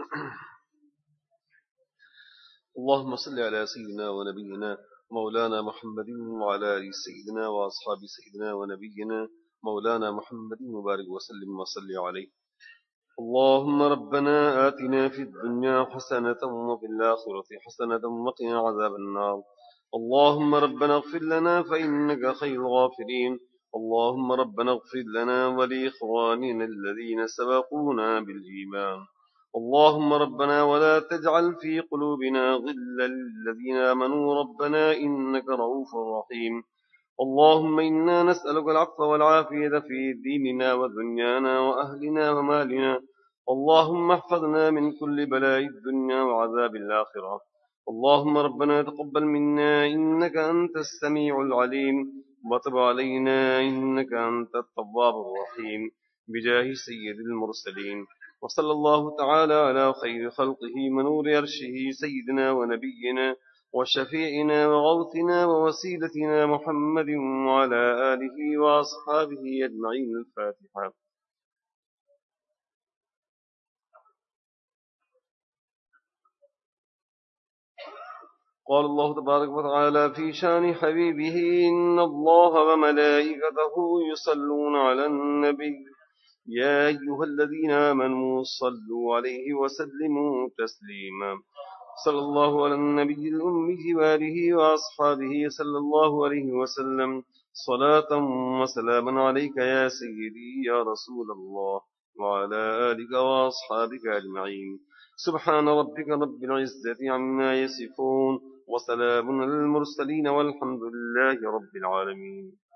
اللهم صل على سيدنا ونبينا مولانا محمد وعلى آل سيدنا وأصحاب سيدنا ونبينا مولانا محمد وبارك وسلم وصل عليه. اللهم ربنا آتنا في الدنيا حسنة وفي الآخرة حسنة وقنا عذاب النار. اللهم ربنا اغفر لنا فإنك خير الغافرين. اللهم ربنا اغفر لنا ولإخواننا الذين سبقونا بالإيمان. اللهم ربنا ولا تجعل في قلوبنا غلا للذين آمنوا ربنا إنك رؤوف رحيم. اللهم إنا نسألك العفو والعافية في ديننا ودنيانا وأهلنا ومالنا. اللهم احفظنا من كل بلاء الدنيا وعذاب الآخرة. اللهم ربنا تقبل منا إنك أنت السميع العليم وتب علينا إنك أنت التواب الرحيم بجاه سيد المرسلين. وصلى الله تعالى على خير خلقه ونور عرشه سيدنا ونبينا وشفيعنا وغوثنا ووسيلتنا محمد وعلى آله وأصحابه أجمعين. الفاتحة. قال الله تبارك وتعالى في شان حبيبه: إن الله وملائكته يصلون على النبي يا أيها الذين آمنوا صلوا عليه وسلموا تسليما. صلى الله على النبي الأمي وآله وأصحابه صلى الله عليه وسلم صلاة وسلاما عليك يا سيدي يا رسول الله وعلى آلك وأصحابك أجمعين. سبحان ربك رب العزة عما يصفون وسلام على المرسلين والحمد لله رب العالمين.